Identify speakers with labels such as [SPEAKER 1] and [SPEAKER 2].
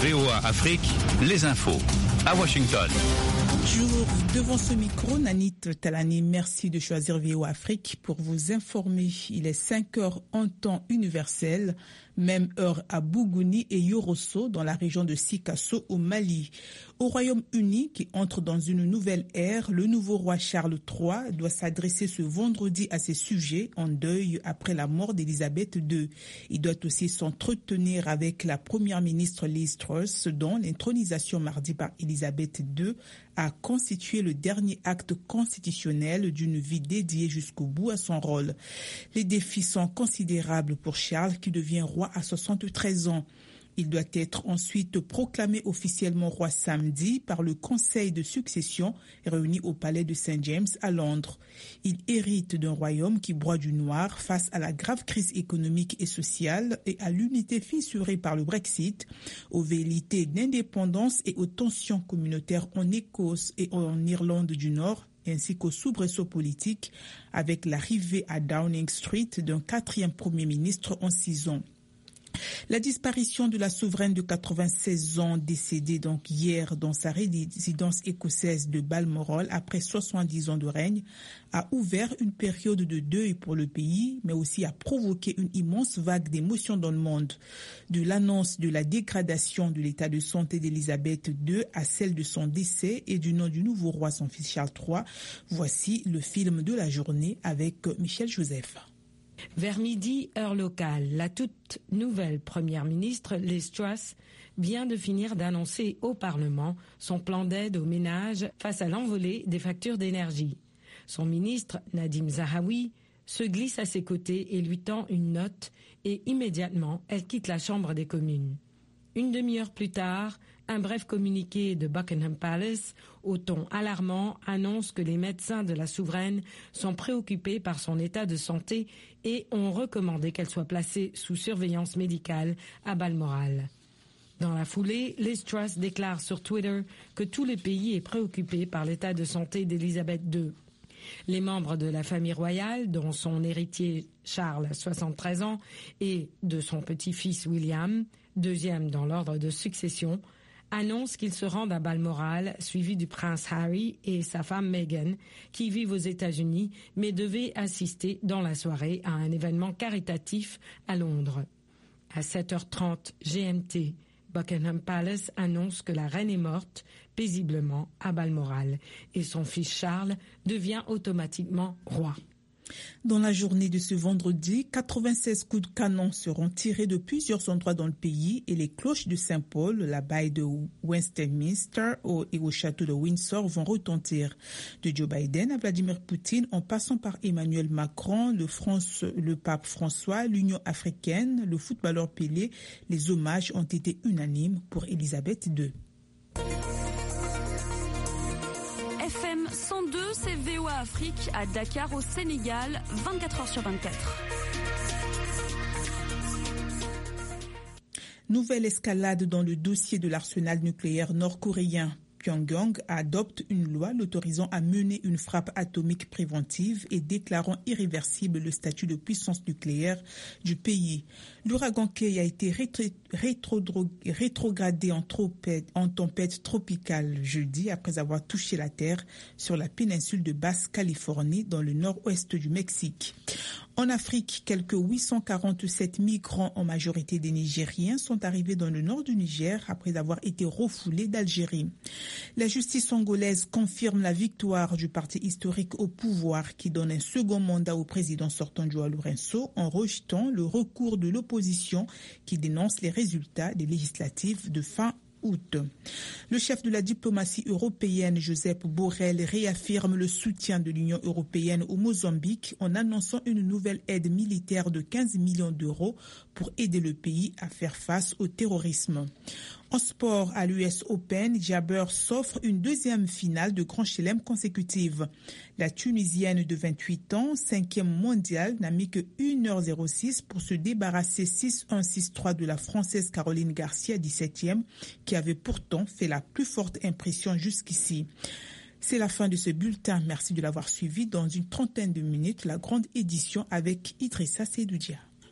[SPEAKER 1] VOA Afrique, les infos. À Washington.
[SPEAKER 2] Bonjour, devant ce micro, Nanit Talani, merci de choisir VOA Afrique pour vous informer. Il est 5 heures en temps universel, même heure à Bougouni et Yorosso dans la région de Sikasso au Mali. Au Royaume-Uni, qui entre dans une nouvelle ère, le nouveau roi Charles III doit s'adresser ce vendredi à ses sujets en deuil après la mort d'Elisabeth II. Il doit aussi s'entretenir avec la première ministre Liz Truss, dont l'intronisation mardi par Elisabeth II a constitué le dernier acte constitutionnel d'une vie dédiée jusqu'au bout à son rôle. Les défis sont considérables pour Charles, qui devient roi à 73 ans. Il doit être ensuite proclamé officiellement roi samedi par le Conseil de succession réuni au palais de St. James à Londres. Il hérite d'un royaume qui broie du noir face à la grave crise économique et sociale et à l'unité fissurée par le Brexit, aux velléités d'indépendance et aux tensions communautaires en Écosse et en Irlande du Nord, ainsi qu'au soubresaut politique avec l'arrivée à Downing Street d'un 4e Premier ministre en 6 ans. La disparition de la souveraine de 96 ans décédée donc hier dans sa résidence écossaise de Balmoral après 70 ans de règne a ouvert une période de deuil pour le pays, mais aussi a provoqué une immense vague d'émotions dans le monde. De l'annonce de la dégradation de l'état de santé d'Elisabeth II à celle de son décès et du nom du nouveau roi, son fils Charles III, voici le film de la journée avec Michel Joseph.
[SPEAKER 3] Vers midi, heure locale, la toute nouvelle première ministre, Liz Truss, vient de finir d'annoncer au Parlement son plan d'aide aux ménages face à l'envolée des factures d'énergie. Son ministre, Nadhim Zahawi, se glisse à ses côtés et lui tend une note et immédiatement, elle quitte la Chambre des communes. Une demi-heure plus tard, un bref communiqué de Buckingham Palace, au ton alarmant, annonce que les médecins de la souveraine sont préoccupés par son état de santé et ont recommandé qu'elle soit placée sous surveillance médicale à Balmoral. Dans la foulée, Liz Truss déclare sur Twitter que tout le pays est préoccupé par l'état de santé d'Elisabeth II. Les membres de la famille royale, dont son héritier Charles, 73 ans, et de son petit-fils William, 2e dans l'ordre de succession, annonce qu'ils se rendent à Balmoral, suivis du prince Harry et sa femme Meghan, qui vivent aux États-Unis, mais devaient assister dans la soirée à un événement caritatif à Londres. À 7h30 GMT, Buckingham Palace annonce que la reine est morte paisiblement à Balmoral et son fils Charles devient automatiquement roi.
[SPEAKER 2] Dans la journée de ce vendredi, 96 coups de canon seront tirés de plusieurs endroits dans le pays et les cloches de Saint-Paul, la baille de Westminster et au château de Windsor vont retentir. De Joe Biden à Vladimir Poutine, en passant par Emmanuel Macron, le pape François, l'Union africaine, le footballeur Pelé, les hommages ont été unanimes pour Elisabeth II.
[SPEAKER 4] FM 102, c'est VOA Afrique à Dakar au Sénégal, 24h sur 24.
[SPEAKER 2] Nouvelle escalade dans le dossier de l'arsenal nucléaire nord-coréen. Pyongyang adopte une loi l'autorisant à mener une frappe atomique préventive et déclarant irréversible le statut de puissance nucléaire du pays. L'ouragan Kay a été rétrogradé en tempête tropicale jeudi après avoir touché la terre sur la péninsule de Basse-Californie dans le nord-ouest du Mexique. En Afrique, quelques 847 migrants, en majorité des Nigériens, sont arrivés dans le nord du Niger après avoir été refoulés d'Algérie. La justice angolaise confirme la victoire du parti historique au pouvoir qui donne un second mandat au président sortant João Lourenço en rejetant le recours de l'opposition qui dénonce les résultats des législatives de fin août. Le chef de la diplomatie européenne, Josep Borrell, réaffirme le soutien de l'Union européenne au Mozambique en annonçant une nouvelle aide militaire de 15 millions d'euros pour aider le pays à faire face au terrorisme. En sport, à l'US Open, Jabber s'offre une deuxième finale de Grand Chelem consécutive. La Tunisienne de 28 ans, 5e mondiale, n'a mis que 1h06 pour se débarrasser 6-1, 6-3 de la Française Caroline Garcia, 17e, qui avait pourtant fait la plus forte impression jusqu'ici. C'est la fin de ce bulletin. Merci de l'avoir suivi. Dans une trentaine de minutes, la grande édition avec Idrissa Seydoudia.